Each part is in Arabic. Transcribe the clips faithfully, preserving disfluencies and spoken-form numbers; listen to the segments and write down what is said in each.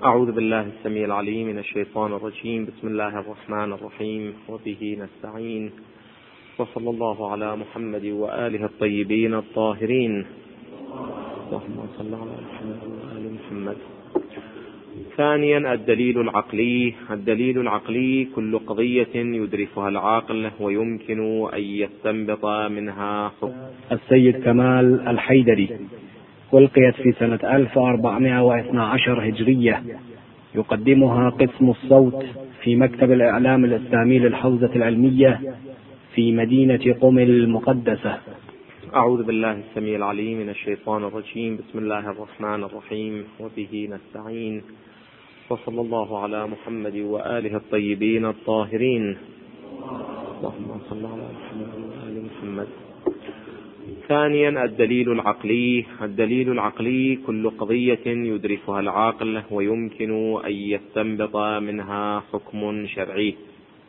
أعوذ بالله السميع العليم من الشيطان الرجيم. بسم الله الرحمن الرحيم، وبه نستعين، وصلى الله على محمد وآله الطيبين الطاهرين. اللهم صل على محمد وآل محمد. ثانيا الدليل العقلي. الدليل العقلي كل قضية يدركها العاقل ويمكن أن يستنبط منها حكم. السيد كمال الحيدري، ألقيت في سنة ألف وأربعمائة واثني عشر هجرية، يقدمها قسم الصوت في مكتب الإعلام الإسلامي للحوزة العلمية في مدينة قم المقدسة. أعوذ بالله السميع العليم من الشيطان الرجيم. بسم الله الرحمن الرحيم، وبه نستعين، وصلى الله على محمد وآله الطيبين الطاهرين. اللهم صل على محمد وآل محمد. ثانيا الدليل العقلي. الدليل العقلي كل قضية يدركها العاقل ويمكن أن يستنبط منها حكم شرعي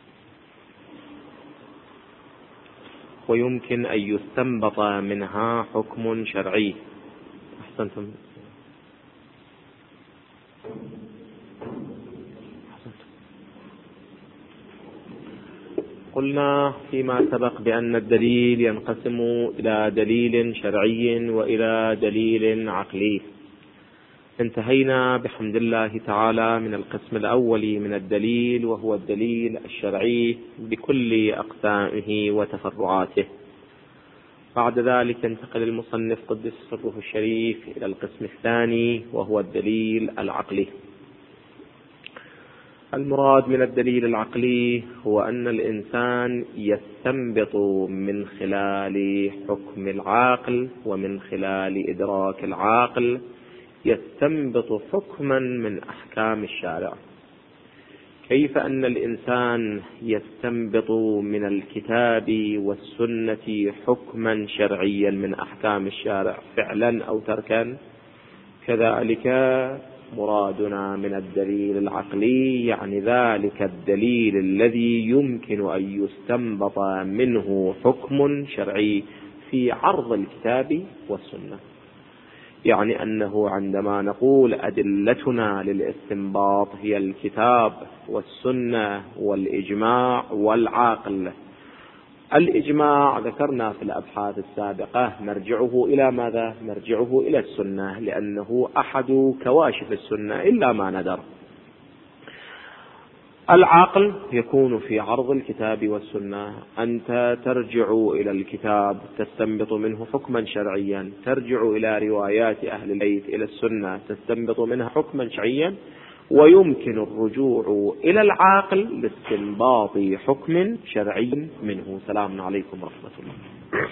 ويمكن أن يستنبط منها حكم شرعي. أحسنتم. قلنا فيما سبق بأن الدليل ينقسم إلى دليل شرعي وإلى دليل عقلي. انتهينا بحمد الله تعالى من القسم الأول من الدليل، وهو الدليل الشرعي بكل أقسامه وتفرعاته. بعد ذلك انتقل المصنف قدس سره الشريف إلى القسم الثاني، وهو الدليل العقلي. المراد من الدليل العقلي هو أن الإنسان يستنبط من خلال حكم العاقل ومن خلال إدراك العاقل يستنبط حكما من أحكام الشارع. كيف أن الإنسان يستنبط من الكتاب والسنة حكما شرعيا من أحكام الشارع فعلا أو تركا، كذلك مرادنا من الدليل العقلي يعني ذلك الدليل الذي يمكن أن يستنبط منه حكم شرعي في عرض الكتاب والسنة. يعني أنه عندما نقول أدلتنا للاستنباط هي الكتاب والسنة والإجماع والعقل. الإجماع ذكرنا في الأبحاث السابقة مرجعه إلى ماذا؟ مرجعه إلى السنة، لأنه أحد كواشف السنة إلا ما ندر. العقل يكون في عرض الكتاب والسنة. أنت ترجع إلى الكتاب تستنبط منه حكما شرعيا، ترجع إلى روايات أهل البيت إلى السنة تستنبط منها حكما شرعيا، ويمكن الرجوع إلى العاقل لاستنباط حكم شرعي منه. سلام عليكم ورحمة الله.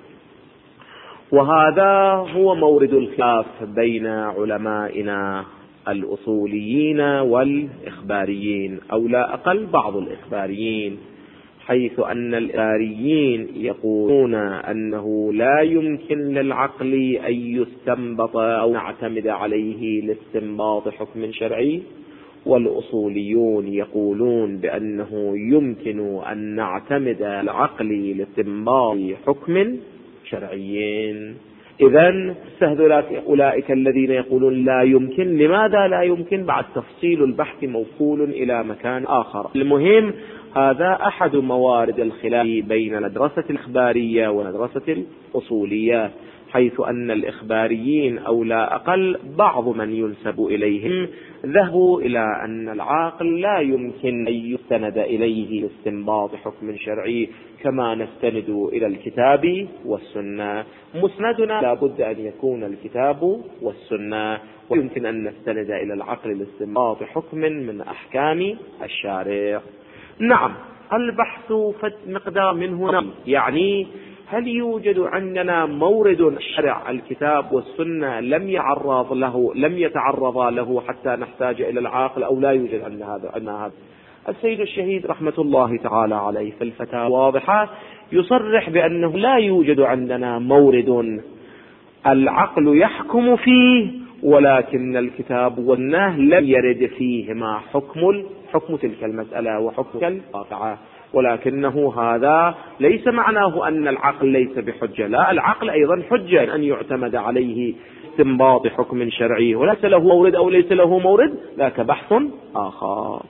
وهذا هو مورد الخلاف بين علمائنا الأصوليين والإخباريين، أو لا أقل بعض الإخباريين، حيث أن الإخباريين يقولون أنه لا يمكن للعقل أن يستنبط أو نعتمد عليه لاستنباط حكم شرعي، والأصوليون يقولون بأنه يمكن أن نعتمد العقل لاستنباط حكم شرعي. إذن استهذل أولئك الذين يقولون لا يمكن. لماذا لا يمكن؟ بعد تفصيل البحث موصول إلى مكان آخر. المهم هذا أحد موارد الخلاف بين المدرسة الإخبارية والمدرسة الأصولية، حيث أن الإخباريين أو لا أقل بعض من ينسب إليهم ذهبوا إلى أن العاقل لا يمكن أن يستند إليه لاستنباط حكم شرعي كما نستند إلى الكتاب والسنة. مسندنا لا بد أن يكون الكتاب والسنة، ويمكن أن نستند إلى العقل لاستنباط حكم من أحكام الشارع. نعم، البحث في مقدار منه نعم. يعني هل يوجد عندنا مورد شرع الكتاب والسنة لم يعرض له لم يتعرض له حتى نحتاج إلى العاقل، أو لا يوجد عندنا هذا عندنا هذا؟ السيد الشهيد رحمة الله تعالى عليه في الفتاوى واضحة يصرح بأنه لا يوجد عندنا مورد العقل يحكم فيه، ولكن الكتاب والسنة لم يرد فيهما حكم حكم تلك المسألة وحكم الواقعة. ولكنه هذا ليس معناه أن العقل ليس بحجة، لا، العقل أيضا حجة أن يعتمد عليه لاستنباط حكم شرعي وليس له مورد أو ليس له مورد، ذاك بحث آخر.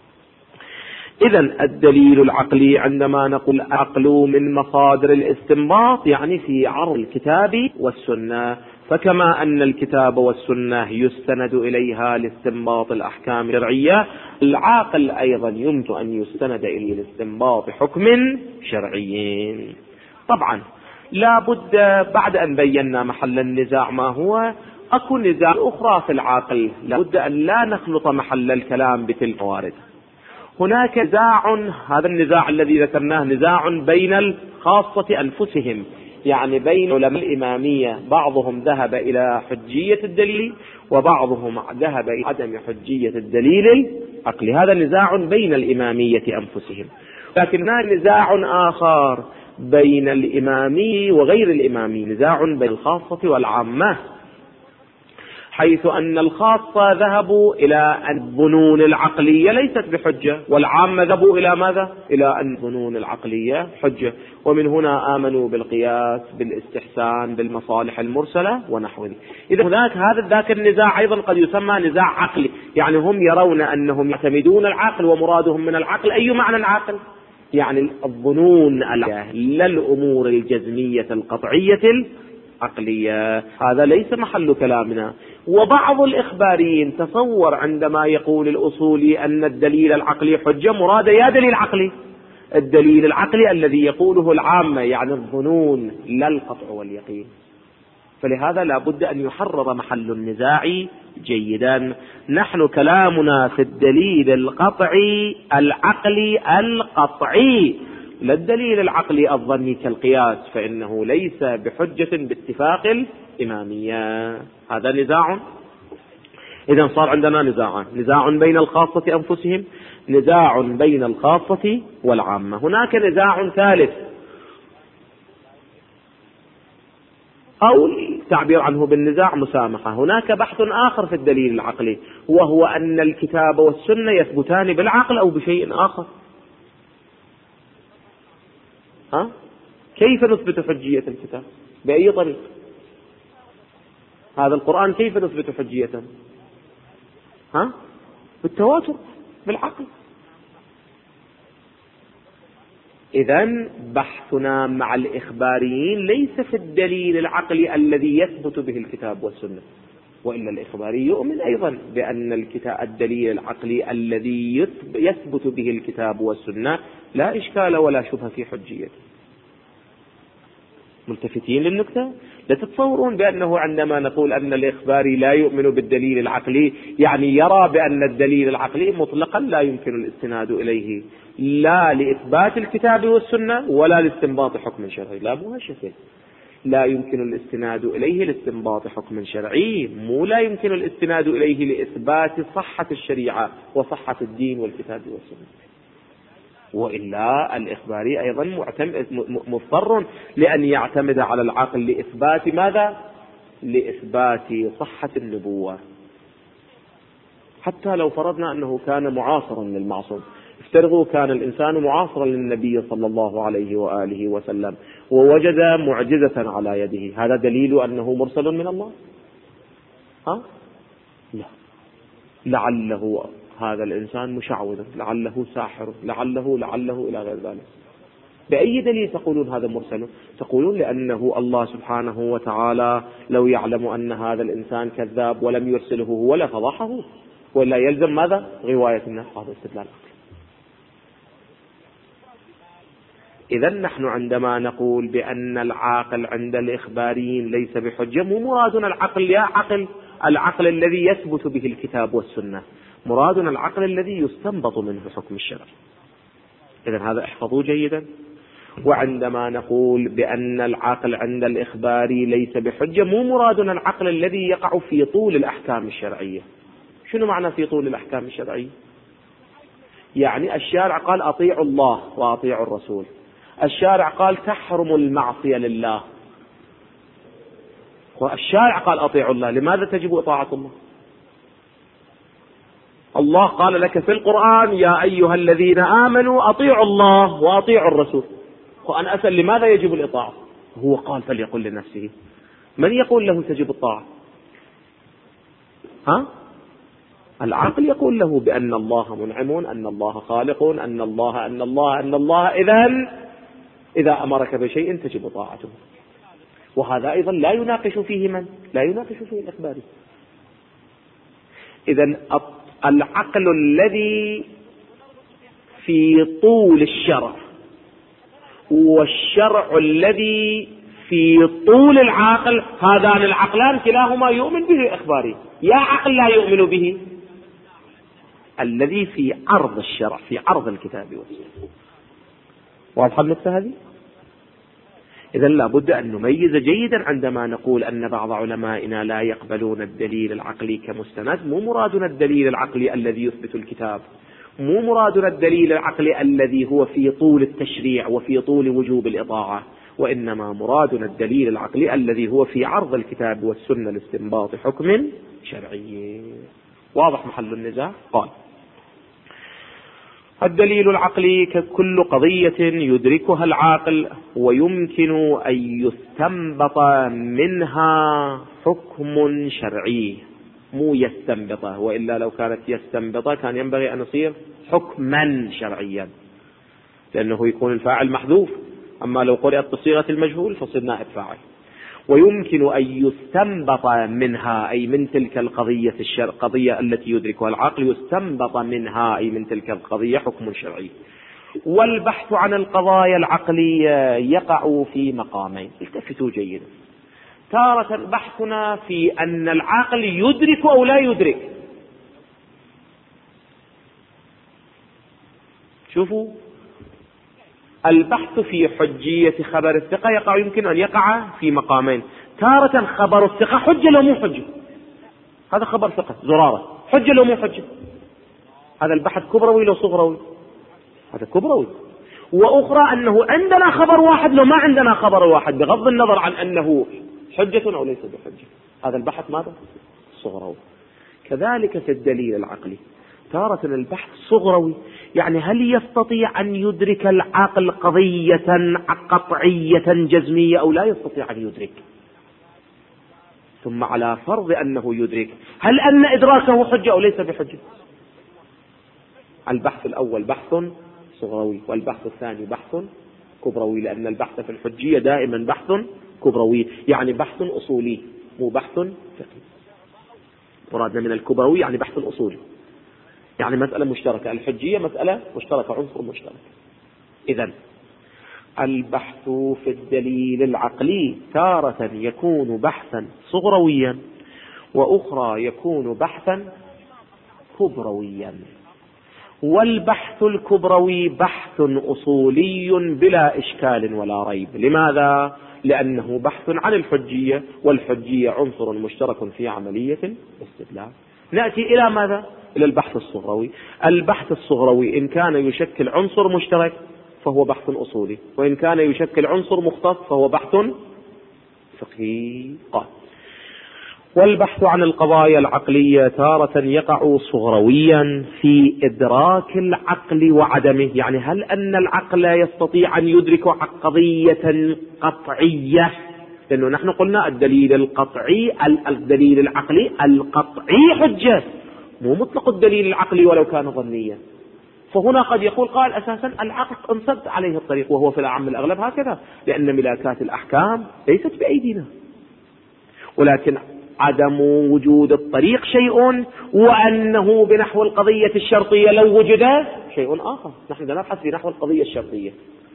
إذن الدليل العقلي عندما نقول العقل من مصادر الاستنباط يعني في عرض الكتاب والسنة، فكما أن الكتاب والسنة يستند إليها لاستنباط الأحكام الشرعية، العاقل أيضا يمكن أن يستند إليه لاستنباط حكم شرعي. طبعا لا بد بعد أن بينا محل النزاع ما هو، أكو نزاع أخرى في العاقل، لا بد أن لا نخلط محل الكلام بتلك الموارد. هناك نزاع، هذا النزاع الذي ذكرناه نزاع بين الخاصة أنفسهم، يعني بين علماء الإمامية، بعضهم ذهب إلى حجية الدليل وبعضهم ذهب إلى عدم حجية الدليل العقلي. هذا نزاع بين الإمامية أنفسهم. لكن هناك نزاع آخر بين الإمامي وغير الإمامي، نزاع بين الخاصة والعامة، حيث أن الخاصة ذهبوا إلى أن الظنون العقلية ليست بحجة، والعامة ذهبوا إلى ماذا؟ إلى أن الظنون العقلية حجة. ومن هنا آمنوا بالقياس، بالاستحسان، بالمصالح المرسلة ونحو ذلك. إذا هناك هذا ذاك النزاع أيضا قد يسمى نزاع عقلي، يعني هم يرون أنهم يعتمدون العقل ومرادهم من العقل أي معنى عاقل، يعني الظنون العقلية لا الأمور الجزمية القطعية العقلية. هذا ليس محل كلامنا. وبعض الإخباريين تصور عندما يقول الأصولي أن الدليل العقلي حجة، مراد يا دليل عقلي، الدليل العقلي الذي يقوله العامة، يعني الظنون لا القطع واليقين. فلهذا لا بد أن يحرر محل النزاع جيدا. نحن كلامنا في الدليل القطعي العقلي القطعي، لا الدليل العقلي الظني كالقياس، فإنه ليس بحجة باتفاق الإمامية. هذا نزاع. إذن صار عندنا نزاعان، نزاع بين الخاصة أنفسهم، نزاع بين الخاصة والعامة. هناك نزاع ثالث أو التعبير عنه بالنزاع مسامحة. هناك بحث آخر في الدليل العقلي، وهو أن الكتاب والسنة يثبتان بالعقل أو بشيء آخر. ها؟ كيف نثبت حجية الكتاب؟ بأي طريق؟ هذا القرآن كيف نثبت حجيته؟ ها؟ بالتواتر، بالعقل. إذن بحثنا مع الإخباريين ليس في الدليل العقلي الذي يثبت به الكتاب والسنة، وإلا الإخباري يؤمن أيضا بأن الكتاب الدليل العقلي الذي يثبت به الكتاب والسنة لا إشكال ولا شبهة في حجيته. ملتفتين للنكتة؟ لا تتصورون بأنه عندما نقول أن الإخباري لا يؤمن بالدليل العقلي يعني يرى بأن الدليل العقلي مطلقا لا يمكن الاستناد إليه لا لإثبات الكتاب والسنة ولا لاستنباط حكم شرعي. لا، مو هالشيء. لا يمكن الاستناد إليه لاستنباط حكم شرعي، مو لا يمكن الاستناد إليه لإثبات صحة الشريعة وصحة الدين والكتاب والسنة. وإلا الإخباري أيضا مضطر لأن يعتمد على العقل لإثبات ماذا؟ لإثبات صحة النبوة. حتى لو فرضنا أنه كان معاصرا للمعصوم، افترضوا كان الإنسان معاصرا للنبي صلى الله عليه وآله وسلم ووجد معجزة على يده، هذا دليل أنه مرسل من الله؟ ها؟ لا، لعله هذا الإنسان مشعوذ، لعله ساحر، لعله لعله إلى غير ذلك. بأي دليل تقولون هذا مرسل؟ تقولون لأنه الله سبحانه وتعالى لو يعلم أن هذا الإنسان كذاب ولم يرسله هو لفضحه، ولا يلزم ماذا؟ غواية الناس. هذا استدلال. إذا نحن عندما نقول بأن العاقل عند الإخباريين ليس بحجة، مو مرادنا العقل يا عقل العقل الذي يثبت به الكتاب والسنة، مرادنا العقل الذي يستنبط منه حكم الشرع. إذا هذا احفظوه جيدا. وعندما نقول بأن العقل عند الإخباري ليس بحجة، مو مرادنا العقل الذي يقع في طول الأحكام الشرعية. شنو معنى في طول الأحكام الشرعية؟ يعني الشارع قال أطيعوا الله وأطيعوا الرسول، الشارع قال تحرم المعصية لله، والشارع قال أطيعوا الله، لماذا تجب إطاعة الله؟ الله قال لك في القرآن يا أيها الذين آمنوا أطيعوا الله وأطيعوا الرسول، وأنا أسأل لماذا يجب الإطاعة؟ هو قال فليقل لنفسه. من يقول له تجب الطاعة؟ ها؟ العقل يقول له بأن الله منعم، أن الله خالق، أن الله أن الله أن الله إذن إذا أمرك بشيء تجب طاعته. وهذا أيضا لا يناقش فيه من؟ لا يناقش فيه الإخباري. إذن العقل الذي في طول الشرع والشرع الذي في طول العقل، هذان العقلان كلاهما يؤمن به إخباري. يا عقل لا يؤمن به الذي في عرض الشرع، في عرض الكتاب والسنة. واضحة النقطة هذه؟ إذن لابد أن نميز جيدا عندما نقول أن بعض علمائنا لا يقبلون الدليل العقلي كمستند. مو مرادنا الدليل العقلي الذي يثبت الكتاب، مو مرادنا الدليل العقلي الذي هو في طول التشريع وفي طول وجوب الإطاعة، وإنما مرادنا الدليل العقلي الذي هو في عرض الكتاب والسنة لاستنباط حكم شرعي. واضح محل النزاع؟ قال: الدليل العقلي ككل قضية يدركها العاقل ويمكن أن يستنبط منها حكم شرعي. مو يستنبطه، وإلا لو كانت يستنبطه كان ينبغي أن يصير حكما شرعيا، لأنه يكون الفاعل محذوف. أما لو قرأت بصيغة المجهول فصير نائب فاعل. ويمكن أن يستنبط منها، أي من تلك القضية الشرع قضية التي يدركها العقل، يستنبط منها أي من تلك القضية حكم شرعي. والبحث عن القضايا العقلية يقع في مقامين، التفتوا جيدا. تارة بحثنا في أن العقل يدرك أو لا يدرك. شوفوا، البحث في حجية خبر الثقة يقع يمكن أن يقع في مقامين. تارة خبر الثقة حجة لو مو حجة، هذا خبر ثقة زرارة، حجة لو مو حجة، هذا البحث كبروي لو صغروي، هذا كبروي. وأخرى أنه عندنا خبر واحد لو ما عندنا خبر واحد، بغض النظر عن أنه حجة أو ليس بحجة، هذا البحث ماذا؟ صغروي. كذلك في الدليل العقلي تارة البحث صغروي، يعني هل يستطيع أن يدرك العقل قضية قطعية جزمية أو لا يستطيع أن يدرك؟ ثم على فرض أنه يدرك، هل أن إدراكه حجة أو ليس بحجة؟ البحث الأول بحث صغروي، والبحث الثاني بحث كبروي، لأن البحث في الحجية دائما بحث كبروي، يعني بحث أصولي مو بحث فقهي. مرادنا من الكبروي يعني بحث أصولي، يعني مسألة مشتركة. الحجية مسألة مشتركة، عنصر مشترك. إذن البحث في الدليل العقلي تارة يكون بحثا صغرويا، وأخرى يكون بحثا كبرويا. والبحث الكبروي بحث أصولي بلا إشكال ولا ريب. لماذا؟ لأنه بحث عن الحجية، والحجية عنصر مشترك في عملية الاستدلال. نأتي إلى ماذا؟ إلى البحث الصغروي. البحث الصغروي إن كان يشكل عنصر مشترك فهو بحث أصولي، وإن كان يشكل عنصر مختص فهو بحث فقهي. قال: والبحث عن القضايا العقلية تارة يقع صغرويا في إدراك العقل وعدمه، يعني هل أن العقل يستطيع أن يدرك قضية قطعية؟ لأنه نحن قلنا الدليل القطعي الدليل العقلي القطعي حجة، مو مطلق الدليل العقلي ولو كان ظنيا. فهنا قد يقول قال أساسا العقل انصد عليه الطريق، وهو في الأعم الأغلب هكذا، لأن ملاكات الأحكام ليست بأيدينا، ولكن عدم وجود الطريق شيء، وأنه بنحو القضية الشرطية لو وجد شيء آخر. نحن نبحث في نحو القضية الشرطية،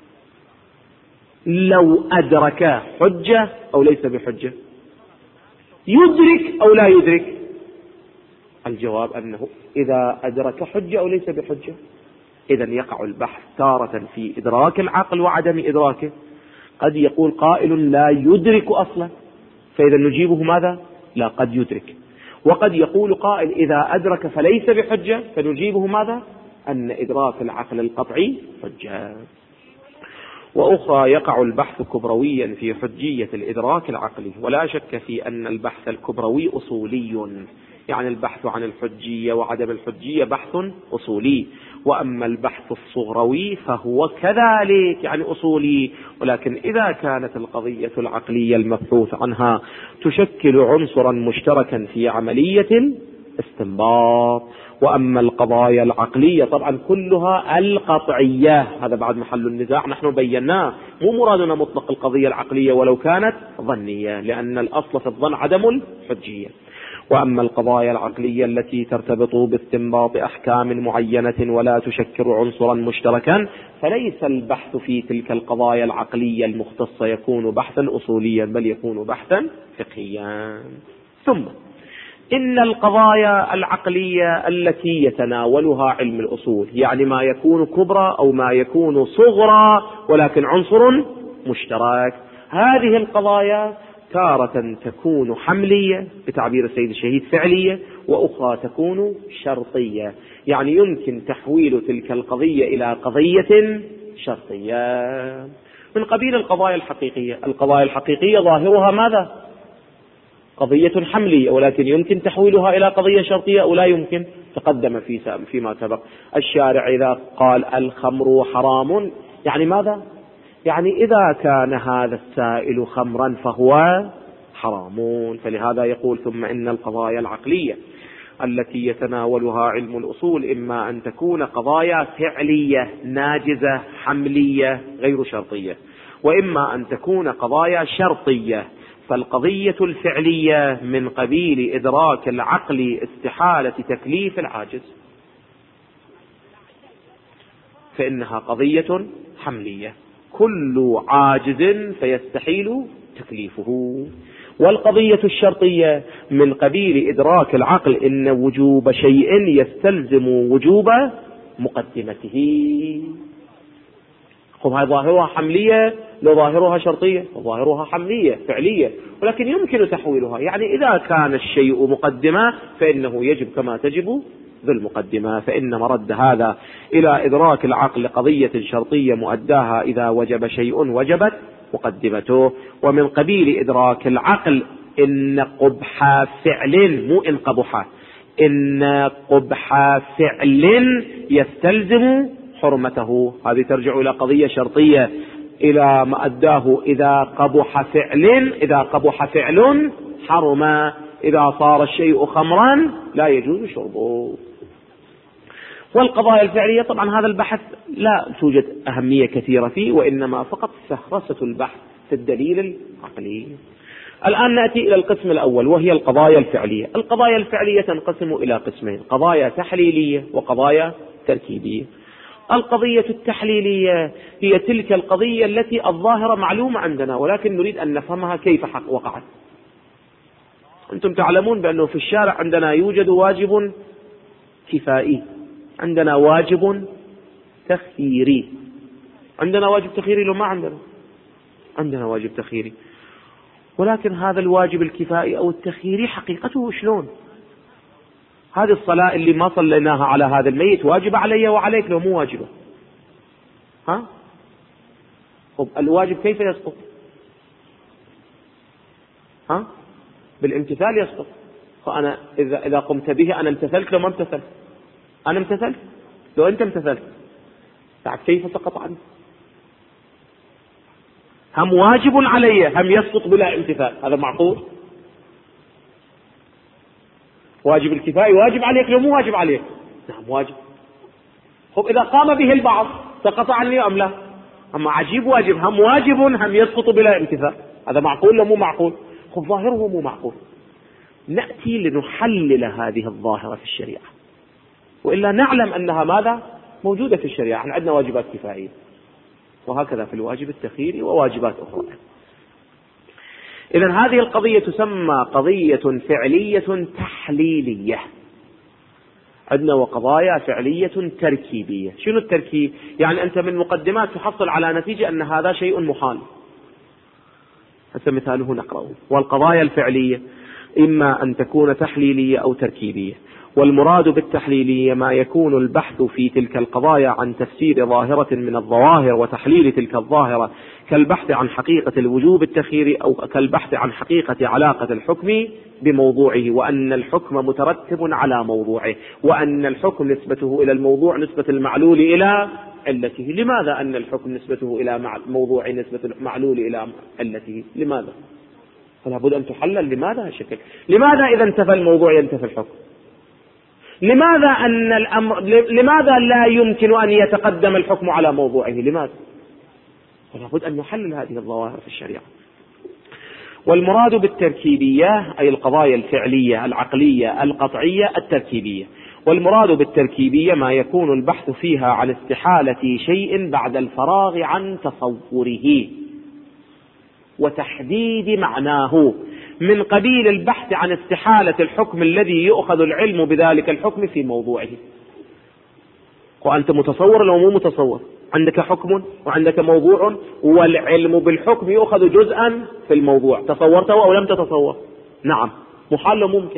لو أدرك حجة أو ليس بحجة، يدرك أو لا يدرك. الجواب أنه إذا أدرك حجة أو ليس بحجة. إذن يقع البحث تارة في إدراك العقل وعدم إدراكه. قد يقول قائل لا يدرك أصلا، فإذا نجيبه ماذا؟ لا، قد يدرك. وقد يقول قائل إذا أدرك فليس بحجة، فنجيبه ماذا؟ أن إدراك العقل القطعي حجة. وأخرى يقع البحث كبرويا في حجية الإدراك العقلي، ولا شك في أن البحث الكبروي أصولي، يعني البحث عن الحجية وعدم الحجية بحث أصولي. وأما البحث الصغروي فهو كذلك يعني أصولي، ولكن إذا كانت القضية العقلية المبحوث عنها تشكل عنصرا مشتركا في عملية بالاستنباط. وأما القضايا العقلية طبعا كلها القطعية، هذا بعد محل النزاع، نحن بيناه، مو مرادنا مطلق القضية العقلية ولو كانت ظنية، لأن الأصل في الظن عدم الحجية. وأما القضايا العقلية التي ترتبط باستنباط أحكام معينة ولا تشكل عنصرا مشتركا، فليس البحث في تلك القضايا العقلية المختصة يكون بحثا أصوليا، بل يكون بحثا فقهيا. ثم إن القضايا العقلية التي يتناولها علم الأصول، يعني ما يكون كبرى أو ما يكون صغرى ولكن عنصر مشترك، هذه القضايا تارة تكون حملية بتعبير السيد الشهيد فعلية، وأخرى تكون شرطية، يعني يمكن تحويل تلك القضية إلى قضية شرطية من قبيل القضايا الحقيقية. القضايا الحقيقية ظاهرها ماذا؟ قضية حملية، ولكن يمكن تحويلها إلى قضية شرطية أو لا يمكن. تقدم في فيما سبق الشارع إذا قال الخمر حرام، يعني ماذا؟ يعني إذا كان هذا السائل خمرا فهو حرام. فلهذا يقول ثم إن القضايا العقلية التي يتناولها علم الأصول إما أن تكون قضايا فعلية ناجزة حملية غير شرطية، وإما أن تكون قضايا شرطية. فالقضية الفعلية من قبيل إدراك العقل استحالة تكليف العاجز، فإنها قضية حملية، كل عاجز فيستحيل تكليفه. والقضية الشرطية من قبيل إدراك العقل إن وجوب شيء يستلزم وجوب مقدمته. خب هاي ظاهرها حملية لو ظاهرها شرطية، وظاهرها حملية فعلية، ولكن يمكن تحويلها. يعني إذا كان الشيء مقدمة فإنه يجب كما تجب ذو المقدمة، فإن مرد هذا إلى إدراك العقل قضية شرطية مؤداها إذا وجب شيء وجبت مقدمته. ومن قبيل إدراك العقل إن قبح فعل، مو إن قبح، إن قبح فعل يستلزم حرمته، هذه ترجع إلى قضية شرطية إلى ما أداه إذا قبح فعل، إذا قبح فعل حرم، إذا صار الشيء خمرا لا يجوز شربه. والقضايا الفعلية طبعا هذا البحث لا توجد أهمية كثيرة فيه، وإنما فقط فهرسة البحث في الدليل العقلي. الآن نأتي إلى القسم الأول وهي القضايا الفعلية. القضايا الفعلية تنقسم إلى قسمين: قضايا تحليلية وقضايا تركيبية. القضية التحليلية هي تلك القضية التي الظاهرة معلومة عندنا، ولكن نريد أن نفهمها كيف حق وقعت. أنتم تعلمون بأنه في الشارع عندنا يوجد واجب كفائي، عندنا واجب تخييري. عندنا واجب تخييري لو ما عندنا؟ عندنا واجب تخييري، ولكن هذا الواجب الكفائي أو التخييري حقيقته شلون؟ هذه الصلاة اللي ما صليناها على هذا الميت واجب علي وعليك لو مو واجبة؟ ها؟ طب الواجب كيف يسقط؟ ها؟ بالامتثال يسقط. فأنا إذا إذا قمت به أنا امتثلت لو ما امتثلت؟ أنا امتثلت لو أنت امتثلت، تعرف كيف سقط عني؟ هم واجب علي هم يسقط بلا امتثال، هذا معقول؟ واجب الكفاية واجب عليك لو مو واجب عليك؟ نعم واجب. خب إذا قام به البعض سقط عني أم لا؟ أما عجيب واجب هم واجب هم يسقط بلا امتثال، هذا معقول لو مو معقول؟ خب ظاهره مو معقول. نأتي لنحلل هذه الظاهرة في الشريعة، وإلا نعلم أنها ماذا؟ موجودة في الشريعة. احنا عندنا واجبات كفائية، وهكذا في الواجب التخييري وواجبات أخرى. إذن هذه القضية تسمى قضية فعلية تحليلية. عندنا وقضايا فعلية تركيبية. شنو التركيب؟ يعني أنت من مقدمات تحصل على نتيجة أن هذا شيء محال. هذا مثاله نقرأه. والقضايا الفعلية إما أن تكون تحليلية أو تركيبية. والمراد بالتحليلية ما يكون البحث في تلك القضايا عن تفسير ظاهرة من الظواهر وتحليل تلك الظاهرة، كالبحث عن حقيقة الوجوب التخييري أو كالبحث عن حقيقة علاقة الحكم بموضوعه، وأن الحكم مترتب على موضوعه، وأن الحكم نسبته إلى الموضوع نسبة المعلول إلى علته. لماذا أن الحكم نسبته إلى موضوع نسبة المعلول إلى علته؟ لماذا؟ فلا بد أن تحلل لماذا هالشكل. لماذا إذا انتفى الموضوع ينتفى الحكم؟ لماذا أن الأمر لماذا لا يمكن أن يتقدم الحكم على موضوعه؟ لماذا؟ لابد أن نحلل هذه الظواهر في الشريعة. والمراد بالتركيبية أي القضايا الفعلية العقلية القطعية التركيبية. والمراد بالتركيبية ما يكون البحث فيها عن استحالة شيء بعد الفراغ عن تصوره وتحديد معناه، من قبيل البحث عن استحالة الحكم الذي يؤخذ العلم بذلك الحكم في موضوعه. وأنت متصور لو مو متصور، عندك حكم وعندك موضوع، والعلم بالحكم يؤخذ جزءا في الموضوع، تصورته أو لم تتصور؟ نعم، محال لو ممكن.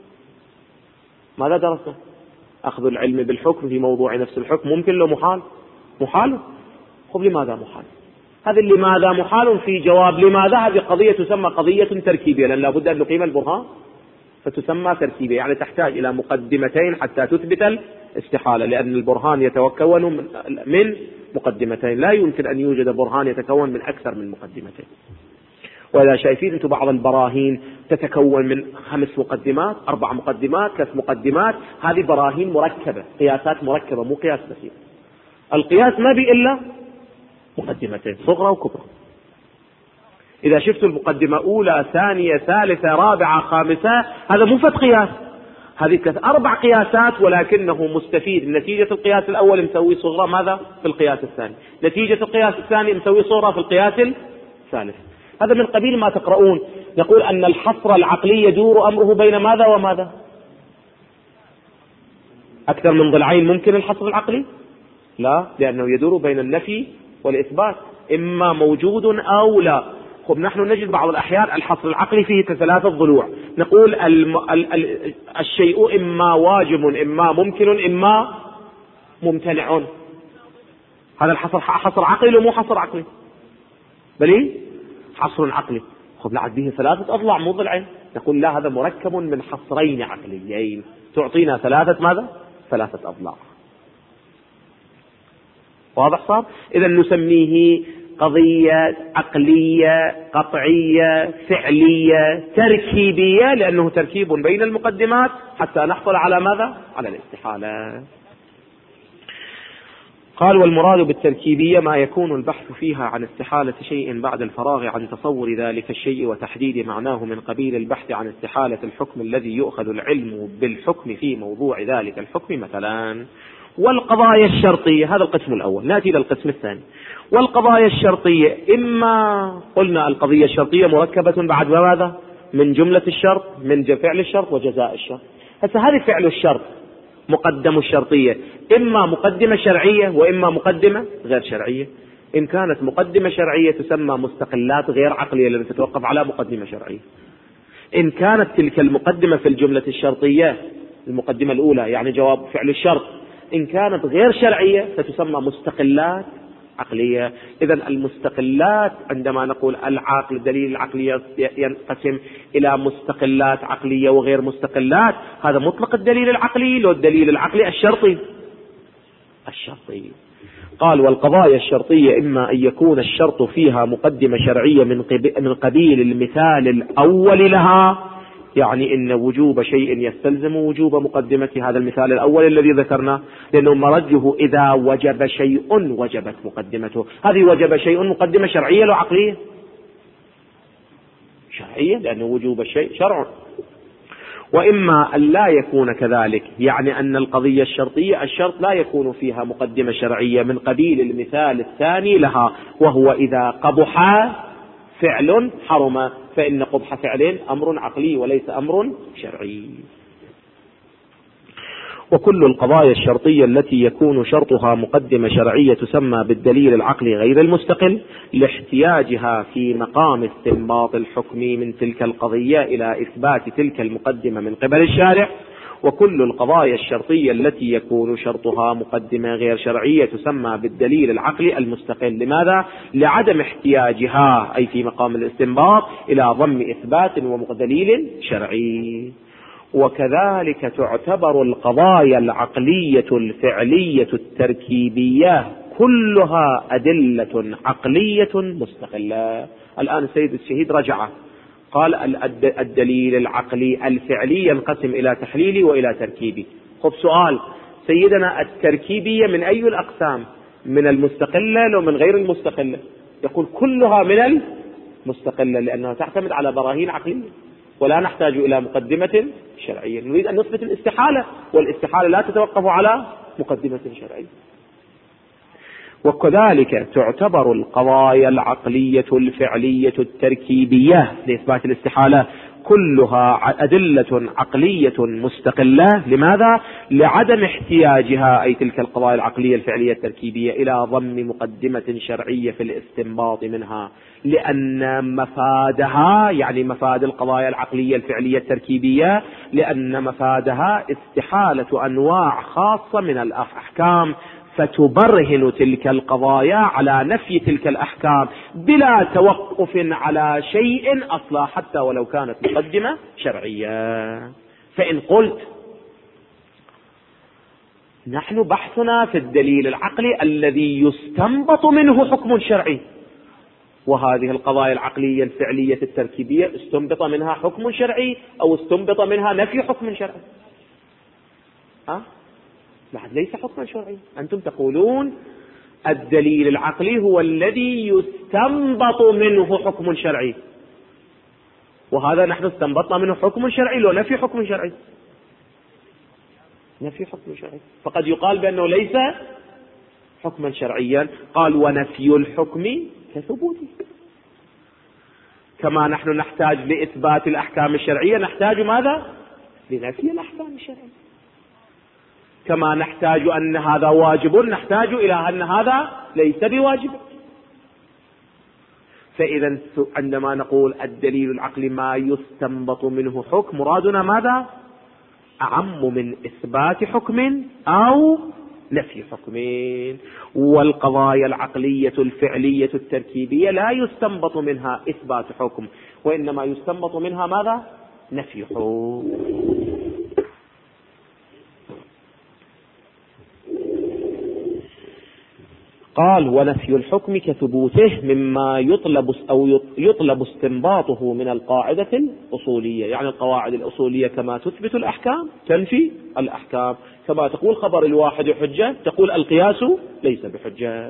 ماذا درسنا؟ أخذ العلم بالحكم في موضوع نفس الحكم ممكن لو محال؟ محال. خب لماذا محال؟ هذا لماذا محال في جواب لماذا، هذه قضية تسمى قضية تركيبية، لأن لابد أن نقيم البرهان، فتسمى تركيبية، يعني تحتاج إلى مقدمتين حتى تثبت الاستحالة، لأن البرهان يتكون من, من مقدمتين، لا يمكن أن يوجد برهان يتكون من أكثر من مقدمتين. وإذا شايفين أنتم بعض البراهين تتكون من خمس مقدمات، أربع مقدمات، ثلاث مقدمات، هذه براهين مركبة، قياسات مركبة، مو قياس بسيط. القياس ما بي إلا مقدمتين صغرى وكبرى. إذا شفت المقدمة أولى ثانية ثالثة رابعة خامسة، هذا مو فقط قياس، هذه أربع قياسات، ولكنه مستفيد نتيجة القياس الأول مسوي صغرى ماذا في القياس الثاني، نتيجة القياس الثاني مسوي صغرى في القياس الثالث. هذا من قبيل ما تقرؤون نقول أن الحصر العقلي يدور أمره بين ماذا وماذا؟ أكثر من ضلعين ممكن الحصر العقلي؟ لا، لأنه يدور بين النفي والإثبات، إما موجود أو لا. خب نحن نجد بعض الأحيان الحصر العقلي فيه ثلاثة ضلوع، نقول الم... ال... ال... الشيء إما واجب إما ممكن إما ممتنع. هذا الحصر حصر عقلي ومو حصر عقلي؟ بلي حصر عقلي. خب لعد به ثلاثة أضلاع مو ضلعين، نقول لا، هذا مركب من حصرين عقليين تعطينا ثلاثة ماذا؟ ثلاثة أضلاع. واضح صار؟ إذا نسميه قضية عقلية قطعية فعلية تركيبية، لأنه تركيب بين المقدمات حتى نحصل على ماذا؟ على الاستحالة. قال: والمراد بالتركيبية ما يكون البحث فيها عن استحالة شيء بعد الفراغ عن تصور ذلك الشيء وتحديد معناه، من قبيل البحث عن استحالة الحكم الذي يؤخذ العلم بالحكم في موضوع ذلك الحكم مثلا. والقضايا الشرطية، هذا القسم الأول. نأتي إلى القسم الثاني. والقضايا الشرطية، إما قلنا القضية الشرطية مركبة بعد ماذا؟ من جملة الشرط، من فعل الشرط وجزاء الشرط. هسه هذه فعل الشرط مقدم الشرطية، إما مقدمة شرعية وإما مقدمة غير شرعية. إن كانت مقدمة شرعية تسمى مستقلات غير عقلية لأن تتوقف على مقدمة شرعية. إن كانت تلك المقدمة في الجملة الشرطية المقدمة الأولى يعني جواب فعل الشرط، إن كانت غير شرعية فتسمى مستقلات عقلية. إذا المستقلات عندما نقول العقل الدليل العقلي ينقسم إلى مستقلات عقلية وغير مستقلات، هذا مطلق الدليل العقلي لو الدليل العقلي الشرطي الشرطي. قال: والقضايا الشرطية إما أن يكون الشرط فيها مقدمة شرعية من قبيل المثال الأول لها، يعني إن وجوب شيء يستلزم وجوب مقدمة هذا المثال الأول الذي ذكرناه، لأنه مرجه إذا وجب شيء وجبت مقدمته. هذه وجب شيء مقدمة شرعية لو عقلية؟ شرعية، لأنه وجوب الشيء شرع. وإما أن لا يكون كذلك، يعني أن القضية الشرطية الشرط لا يكون فيها مقدمة شرعية من قبيل المثال الثاني لها، وهو إذا قبح فعل حرم، فإن قبح فعل أمر عقلي وليس أمر شرعي. وكل القضايا الشرطية التي يكون شرطها مقدمة شرعية تسمى بالدليل العقلي غير المستقل، لاحتياجها في مقام استنباط الحكم من تلك القضية إلى إثبات تلك المقدمة من قبل الشارع. وكل القضايا الشرطية التي يكون شرطها مقدمة غير شرعية تسمى بالدليل العقلي المستقل. لماذا؟ لعدم احتياجها أي في مقام الاستنباط إلى ضم إثبات ودليل شرعي. وكذلك تعتبر القضايا العقلية الفعلية التركيبية كلها أدلة عقلية مستقلة. الآن السيد الشهيد رجع قال الدليل العقلي الفعلي ينقسم إلى تحليلي وإلى تركيبي. خب سؤال سيدنا، التركيبية من أي الأقسام؟ من المستقلة لو من غير المستقلة؟ يقول كلها من المستقلة، لأنها تعتمد على براهين عقلية ولا نحتاج إلى مقدمة شرعية. نريد أن نثبت الاستحالة، والاستحالة لا تتوقف على مقدمة شرعية. وكذلك تعتبر القضايا العقلية الفعلية التركيبية لإثبات الاستحالة كلها أدلة عقلية مستقلة. لماذا؟ لعدم احتياجها، أي تلك القضايا العقلية الفعلية التركيبية، إلى ضم مقدمة شرعية في الاستنباط منها، لأن مفادها، يعني مفاد القضايا العقلية الفعلية التركيبية، لأن مفادها استحالة أنواع خاصة من الأحكام، فتبرهن تلك القضايا على نفي تلك الأحكام بلا توقف على شيء أصلا، حتى ولو كانت مقدمة شرعية. فإن قلت نحن بحثنا في الدليل العقلي الذي يستنبط منه حكم شرعي، وهذه القضايا العقلية الفعلية التركيبية استنبط منها حكم شرعي أو استنبط منها نفي حكم شرعي، ها؟ بعد ليس حكما شرعيا. أنتم تقولون الدليل العقلي هو الذي يستنبط منه حكم شرعي، وهذا نحن استنبطنا منه حكم شرعي لو نفي حكم شرعي، نفي حكم شرعي، فقد يقال بأنه ليس حكما شرعيا. قال ونفي الحكم كثبوته، كما نحن نحتاج لإثبات الأحكام الشرعية نحتاج ماذا؟ لنفي الأحكام الشرعية. كما نحتاج أن هذا واجب نحتاج إلى أن هذا ليس بواجب. فإذا عندما نقول الدليل العقلي ما يستنبط منه حكم، مرادنا ماذا؟ أعم من إثبات حكم أو نفي حكم. والقضايا العقلية الفعلية التركيبية لا يستنبط منها إثبات حكم، وإنما يستنبط منها ماذا؟ نفي حكم. قال ونفي الحكم كثبوته مما يطلب أو يطلب استنباطه من القاعدة الأصولية. يعني القواعد الأصولية كما تثبت الأحكام تنفي الأحكام، كما تقول خبر الواحد حجة تقول القياس ليس بحجة.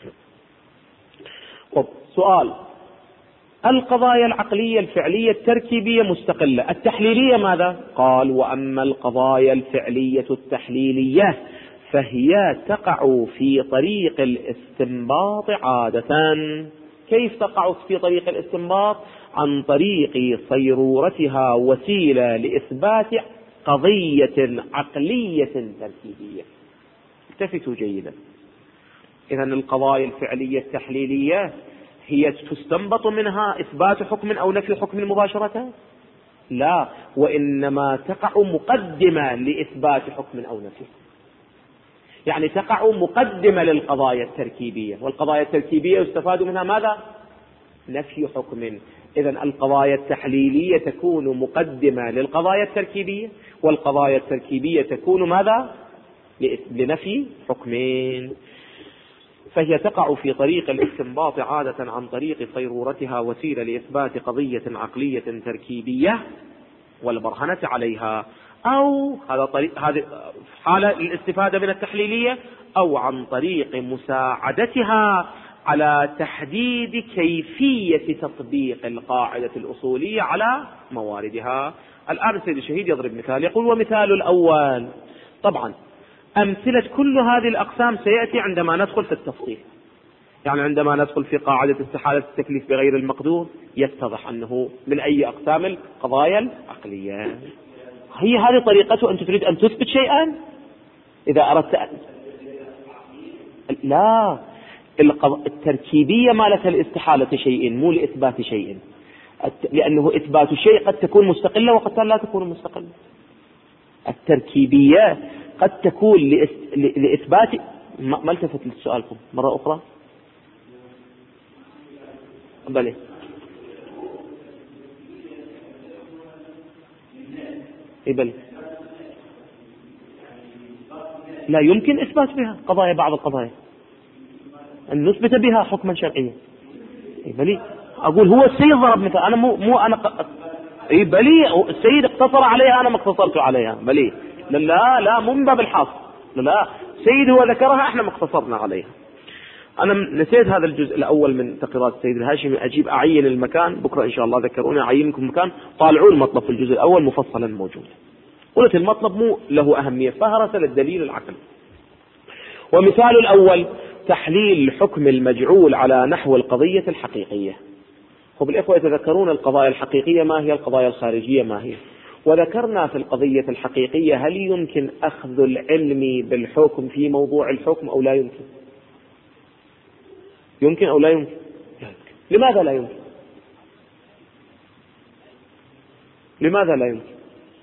طب سؤال، القضايا العقلية الفعلية التركيبية مستقلة، التحليلية ماذا؟ قال وأما القضايا الفعلية التحليلية فهي تقع في طريق الاستنباط عادة. كيف تقع في طريق الاستنباط؟ عن طريق صيرورتها وسيلة لإثبات قضية عقلية تركيبية. التفتوا جيدا، إذن القضايا الفعلية التحليلية هي تستنبط منها إثبات حكم أو نفي حكم مباشرة؟ لا، وإنما تقع مقدمة لإثبات حكم أو نفي، يعني تقع مقدمة للقضايا التركيبية، والقضايا التركيبية يستفاد منها ماذا؟ نفي حكم. إذن القضايا التحليلية تكون مقدمة للقضايا التركيبية، والقضايا التركيبية تكون ماذا؟ لنفي حكمين. فهي تقع في طريق الاستنباط عادة عن طريق صيرورتها وسيلة لإثبات قضية عقلية تركيبية والبرهنة عليها، أو هذا طريق، هذه حالة الاستفادة من التحليلية، أو عن طريق مساعدتها على تحديد كيفية تطبيق القاعدة الأصولية على مواردها. الآن السيد الشهيد يضرب مثال يقول ومثال الأول، طبعا أمثلة كل هذه الأقسام سيأتي عندما ندخل في التفصيل، يعني عندما ندخل في قاعدة استحالة التكليف بغير المقدور يتضح أنه من أي أقسام القضايا العقلية. هي هذه طريقته. أنت تريد أن تثبت شيئا إذا أردت أن... لا، التركيبية مالتها الاستحالة شيء مو لإثبات شيء، لأنه إثبات شيء قد تكون مستقلة وقد لا تكون مستقلة. التركيبية قد تكون لإثبات ما التفت لسؤالكم مرة أخرى؟ بلى إيه بلى لا يمكن إثبات بها قضايا، بعض القضايا أن نثبت بها حكما شرعيا. إيه بلى أقول هو السيد ضرب مثال، أنا مو مو أنا ق... إيه بلى السيد اقتصر عليها أنا ما اقتصرت عليها، بلى لا لا مو من باب الحصر، لا سيد هو ذكرها احنا مقتصرنا عليها. انا نسيت هذا الجزء الاول من تقريرات السيد الهاشمي، اجيب اعين المكان بكره ان شاء الله، ذكروني اعين لكم مكان، طالعوا المطلب في الجزء الاول مفصلا موجود. قلت المطلب مو له اهميه، فهرس للدليل العقلي. ومثال الاول تحليل حكم المجعول على نحو القضيه الحقيقيه. خب الاخوه يتذكرون القضايا الحقيقيه ما هي، القضايا الخارجيه ما هي، وذكرنا في القضيه الحقيقيه هل يمكن اخذ العلم بالحكم في موضوع الحكم او لا يمكن؟ يمكن أو لا يمكن؟ لماذا لا يمكن؟ لماذا لا يمكن؟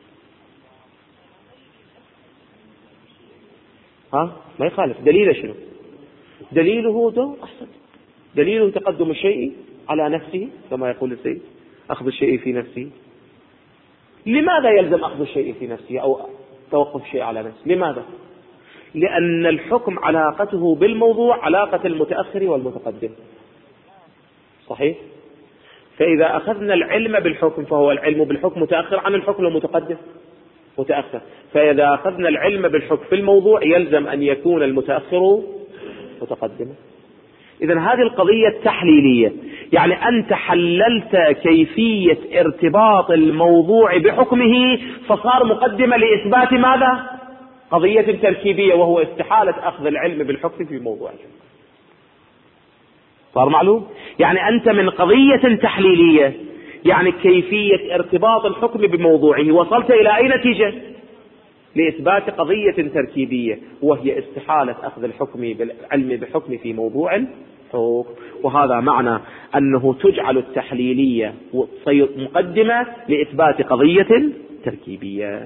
ها؟ ما يخالف. دليله شنو؟ دليله ده أحسن، دليله تقدم الشيء على نفسه كما يقول السيد، أخذ الشيء في نفسه. لماذا يلزم أخذ الشيء في نفسه أو توقف الشيء على نفسه؟ لماذا؟ لأن الحكم علاقته بالموضوع علاقة المتأخر والمتقدم، صحيح؟ فإذا أخذنا العلم بالحكم فهو العلم بالحكم متأخر عن الحكم المتقدم، متأخر. فإذا أخذنا العلم بالحكم في الموضوع يلزم أن يكون المتأخر متقدما. إذن هذه القضية التحليلية، يعني أنت حللت كيفية ارتباط الموضوع بحكمه فصار مقدمة لإثبات ماذا؟ قضية تركيبية، وهو استحالة أخذ العلم بالحكم في موضوع. صار معلوم؟ يعني أنت من قضية تحليلية يعني كيفية ارتباط الحكم بموضوعه وصلت إلى أي نتيجة؟ لإثبات قضية تركيبية، وهي استحالة أخذ الحكم بالعلم بحكم في موضوع الحكم. وهذا معنى أنه تجعل التحليلية مقدمة لإثبات قضية تركيبية.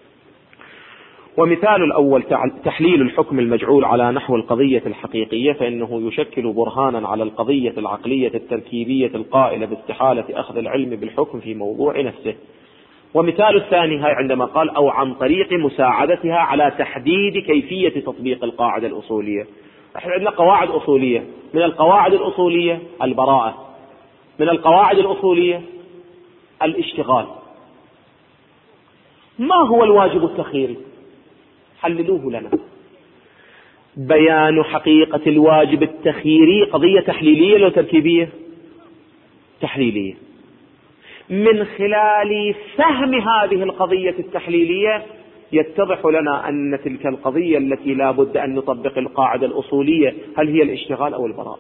ومثال الأول تحليل الحكم المجعول على نحو القضية الحقيقية، فإنه يشكل برهانا على القضية العقلية التركيبية القائلة باستحالة أخذ العلم بالحكم في موضوع نفسه. ومثال الثاني هاي عندما قال أو عن طريق مساعدتها على تحديد كيفية تطبيق القاعدة الأصولية. احنا عندنا قواعد أصولية، من القواعد الأصولية البراءة، من القواعد الأصولية الاشتغال. ما هو الواجب التخييري؟ حللوه لنا. بيان حقيقة الواجب التخييري قضية تحليلية لو تركيبية؟ تحليلية. من خلال فهم هذه القضية التحليلية يتضح لنا أن تلك القضية التي لا بد أن نطبق القاعدة الأصولية هل هي الاشتغال أو البراءة.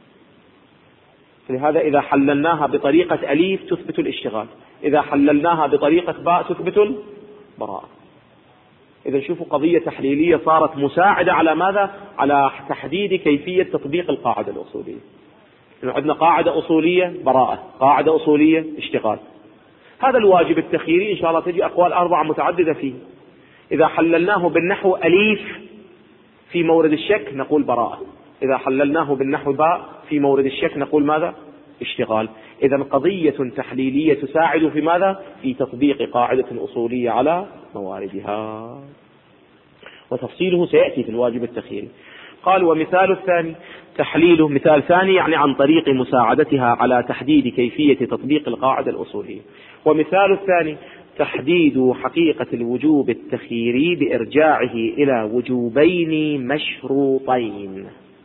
لهذا إذا حللناها بطريقة أليف تثبت الاشتغال، إذا حللناها بطريقة باء تثبت البراءة. إذا شوفوا قضية تحليلية صارت مساعدة على ماذا؟ على تحديد كيفية تطبيق القاعدة الأصولية. إنه عندنا قاعدة أصولية براءة، قاعدة أصولية اشتغال. هذا الواجب التخييري إن شاء الله تجي أقوال أربعة متعددة فيه. إذا حللناه بالنحو أليف في مورد الشك نقول براءة، إذا حللناه بالنحو باء في مورد الشك نقول ماذا؟ اشتغال. إذا قضية تحليلية تساعد في ماذا؟ في تطبيق قاعدة أصولية على مواردها، وتفصيله سيأتي في الواجب التخييري. قال ومثال الثاني تحليله، مثال ثاني يعني عن طريق مساعدتها على تحديد كيفية تطبيق القاعدة الأصولية. ومثال الثاني تحديد حقيقة الوجوب التخييري بإرجاعه إلى وجوبين مشروطين.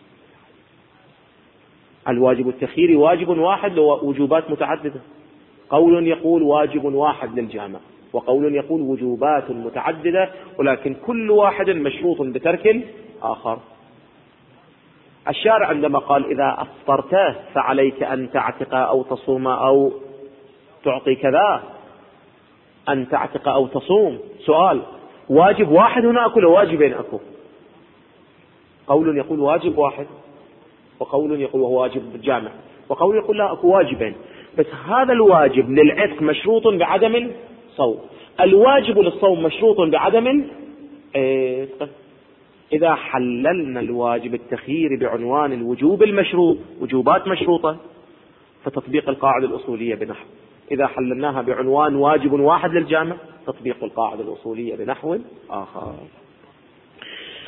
الواجب التخييري واجب واحد له وجوبات متعددة، قول يقول واجب واحد للجامع، وقول يقول وجوبات متعددة ولكن كل واحد مشروط بترك الآخر. الشارع عندما قال إذا أفطرت فعليك أن تعتق أو تصوم أو تعطي كذا، أن تعتق أو تصوم، سؤال واجب واحد هنا أكو واجبين أكو؟ قول يقول واجب واحد، وقول يقول وهو واجب جامع، وقول يقول لا أكو واجبين. بس هذا الواجب للعتق مشروط بعدم الصوم، الواجب للصوم مشروط بعدم العتق. إذا حللنا الواجب التخييري بعنوان الوجوب المشروط، وجوبات مشروطة، فتطبيق القاعدة الأصولية بنحو. إذا حللناها بعنوان واجب واحد للجامع تطبيق القاعدة الأصولية بنحو آخر.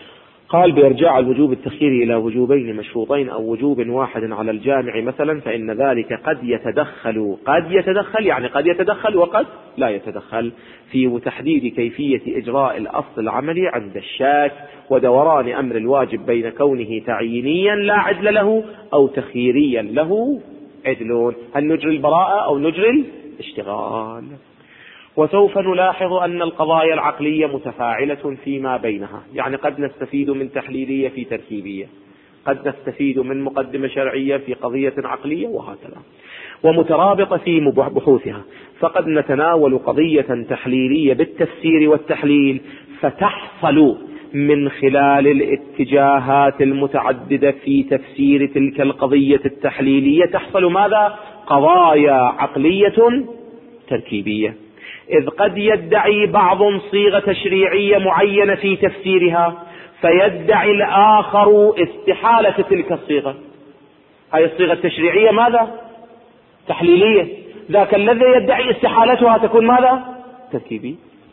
قال بإرجاع الوجوب التخييري إلى وجوبين مشروطين أو وجوب واحد على الجامع مثلا، فإن ذلك قد يتدخل قد يتدخل يعني قد يتدخل وقد لا يتدخل في تحديد كيفية إجراء الأصل العملي عند الشاك، ودوران أمر الواجب بين كونه تعيينيا لا عدل له أو تخييريا له عدل، هل نجري البراءة أو نجري الاشتغال. وسوف نلاحظ أن القضايا العقلية متفاعلة فيما بينها، يعني قد نستفيد من تحليلية في تركيبية، قد نستفيد من مقدمة شرعية في قضية عقلية، وهكذا، ومترابطة في بحوثها. فقد نتناول قضية تحليلية بالتفسير والتحليل، فتحصل من خلال الاتجاهات المتعددة في تفسير تلك القضية التحليلية تحصل ماذا؟ قضايا عقلية تركيبية. إذ قد يدعي بعض صيغة تشريعية معينة في تفسيرها، فيدعي الآخر استحالة تلك الصيغة. هذه الصيغة التشريعية ماذا؟ تحليلية. ذاك الذي يدعي استحالتها تكون ماذا؟ تركيبي.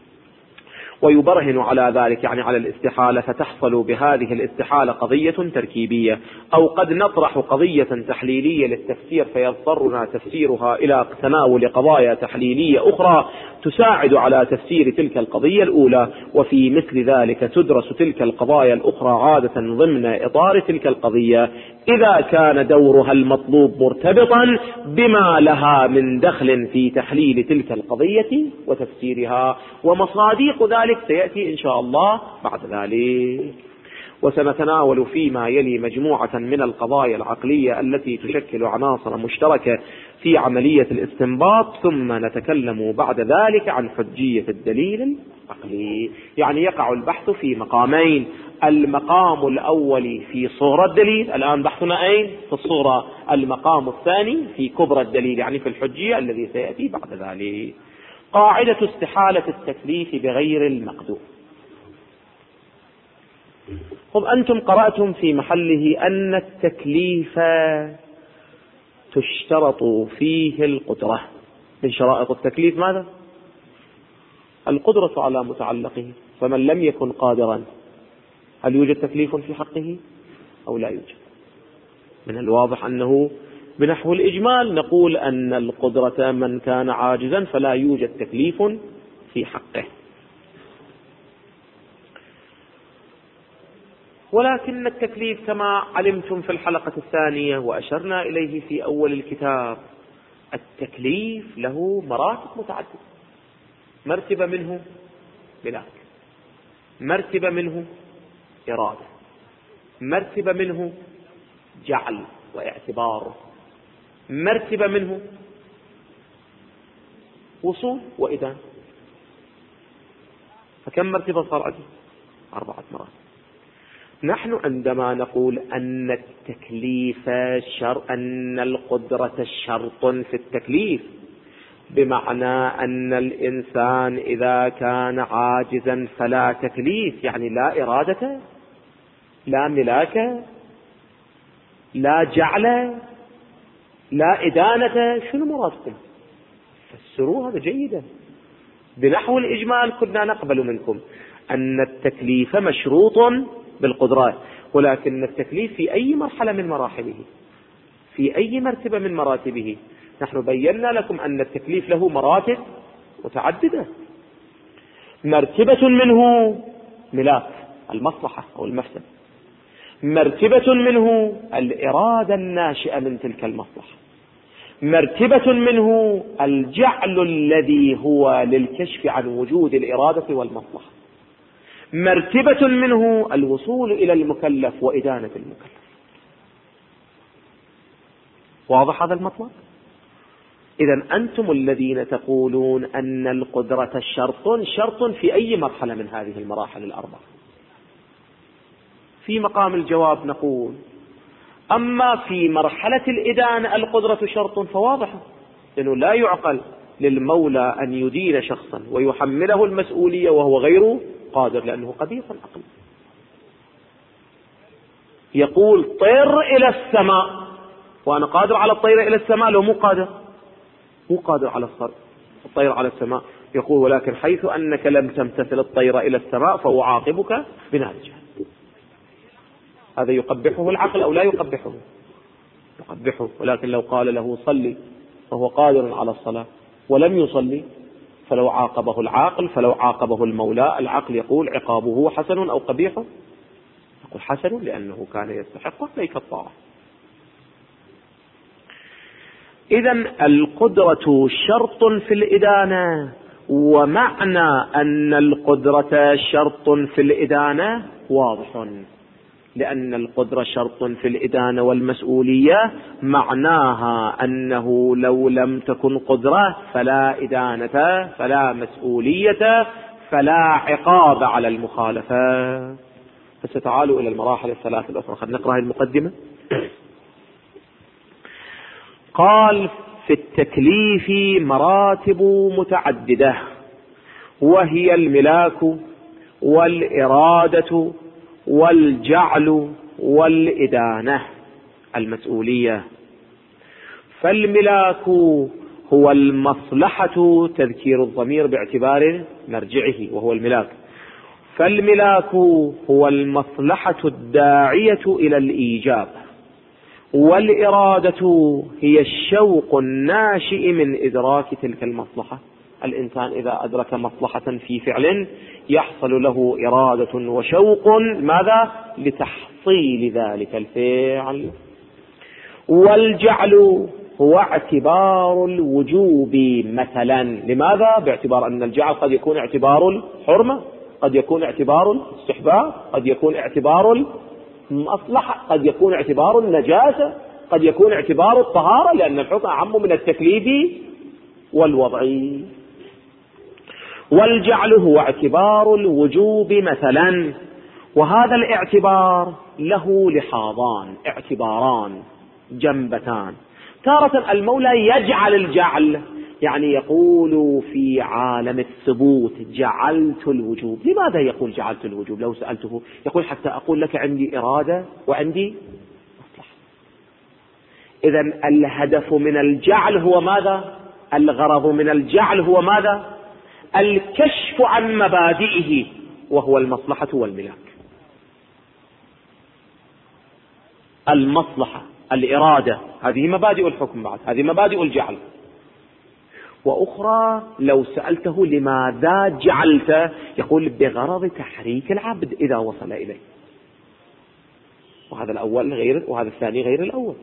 ويبرهن على ذلك يعني على الاستحالة، فتحصل بهذه الاستحالة قضية تركيبية. أو قد نطرح قضية تحليلية للتفسير، فيضطرنا تفسيرها إلى تناول قضايا تحليلية أخرى تساعد على تفسير تلك القضية الأولى، وفي مثل ذلك تدرس تلك القضايا الأخرى عادة ضمن إطار تلك القضية، إذا كان دورها المطلوب مرتبطا بما لها من دخل في تحليل تلك القضية وتفسيرها. ومصادق ذلك سيأتي إن شاء الله بعد ذلك. وسنتناول فيما يلي مجموعة من القضايا العقلية التي تشكل عناصر مشتركة في عملية الاستنباط، ثم نتكلم بعد ذلك عن حجية الدليل العقلي. يعني يقع البحث في مقامين: المقام الأول في صغرى الدليل، الآن بحثنا أين؟ في الصغرى. المقام الثاني في كبرى الدليل، يعني في الحجية الذي سيأتي بعد ذلك. قاعدة استحالة التكليف بغير المقدور. طب أنتم قرأتم في محله أن التكليف تشترط فيه القدرة. من شرائط التكليف ماذا؟ القدرة على متعلقه. فمن لم يكن قادرا هل يوجد تكليف في حقه أو لا يوجد؟ من الواضح أنه بنحو الإجمال نقول أن القدرة من كان عاجزا فلا يوجد تكليف في حقه. ولكن التكليف كما علمتم في الحلقة الثانية وأشرنا إليه في أول الكتاب، التكليف له مراتب متعددة. مرتبة منه ملاك، مرتبة منه إرادة، مرتبة منه جعل واعتبار، مرتبة منه وصول وإدانة. فكم مرتبة صار عندي؟ أربعة مراتب. نحن عندما نقول أن التكليف شرط، أن القدرة شرط في التكليف، بمعنى أن الإنسان إذا كان عاجزا فلا تكليف، يعني لا إرادة، لا ملاك، لا جعل، لا إدانة. شنو مرادكم؟ فسروا هذا جيدا. بنحو الإجمال كنا نقبل منكم أن التكليف مشروط بالقدرات، ولكن التكليف في أي مرحلة من مراحله، في أي مرتبة من مراتبه. نحن بينا لكم أن التكليف له مراتب متعددة. مرتبة منه ملاك، المصلحة أو المفسدة. مرتبة منه الإرادة الناشئة من تلك المصلحة. مرتبة منه الجعل الذي هو للكشف عن وجود الإرادة والمصلحة. مرتبة منه الوصول إلى المكلف وإدانة المكلف. واضح هذا المطلب؟ إذن أنتم الذين تقولون أن القدرة شرط، شرط في أي مرحلة من هذه المراحل الأربعة. في مقام الجواب نقول: أما في مرحلة الإدانة القدرة شرط فواضحة، لأنه لا يعقل للمولى أن يدين شخصا ويحمله المسؤولية وهو غير قادر، لأنه قبيح العقل. يقول طير إلى السماء، وأنا قادر على الطير إلى السماء، لو مو قادر مو قادر على الطير على السماء. يقول: ولكن حيث أنك لم تمتثل الطير إلى السماء فأعاقبك بنار جهنم. هذا يقبحه العقل أو لا يقبحه؟ يقبحه. ولكن لو قال له صلي فهو قادر على الصلاة ولم يصلي، فلو عاقبه العاقل فلو عاقبه المولى، العقل يقول عقابه حسن أو قبيح؟ يقول حسن لأنه كان يستحق عليك الطاعة. إذن القدرة شرط في الإدانة، ومعنى أن القدرة شرط في الإدانة واضح، لأن القدرة شرط في الإدانة والمسؤولية معناها أنه لو لم تكن قدرة فلا إدانة فلا مسؤولية فلا عقاب على المخالفة. فستعالوا إلى المراحل الثلاث الأخرى. خلينا نقرأ المقدمة. قال: في التكليف مراتب متعددة، وهي الملاك والإرادة والجعل والإدانة. المسؤولية: فالملاك هو المصلحة، تذكير الضمير باعتبار مرجعه وهو الملاك، فالملاك هو المصلحة الداعية إلى الإيجاب، والإرادة هي الشوق الناشئ من إدراك تلك المصلحة. الإنسان إذا أدرك مصلحة في فعل يحصل له إرادة وشوق، ماذا؟ لتحصيل ذلك الفعل. والجعل هو اعتبار الوجوب مثلا. لماذا؟ باعتبار أن الجعل قد يكون اعتبار الحرمة، قد يكون اعتبار الاستحباب، قد يكون اعتبار المصلحة، قد يكون اعتبار النجاسة، قد يكون اعتبار الطهارة، لأن الحكم أعم من التكليف والوضعي. والجعل هو اعتبار الوجوب مثلا، وهذا الاعتبار له لحاظان، اعتباران جنبتان. تارة المولى يجعل الجعل، يعني يقول في عالم الثبوت جعلت الوجوب. لماذا يقول جعلت الوجوب؟ لو سألته يقول حتى أقول لك عندي إرادة وعندي مصلحة. إذن الهدف من الجعل هو ماذا؟ الغرض من الجعل هو ماذا؟ الكشف عن مبادئه، وهو المصلحة والملاك. المصلحة، الإرادة، هذه مبادئ الحكم، بعد هذه مبادئ الجعل. وأخرى لو سألته لماذا جعلت، يقول بغرض تحريك العبد إذا وصل إليه. وهذا الأول غير، وهذا الثاني غير الأول.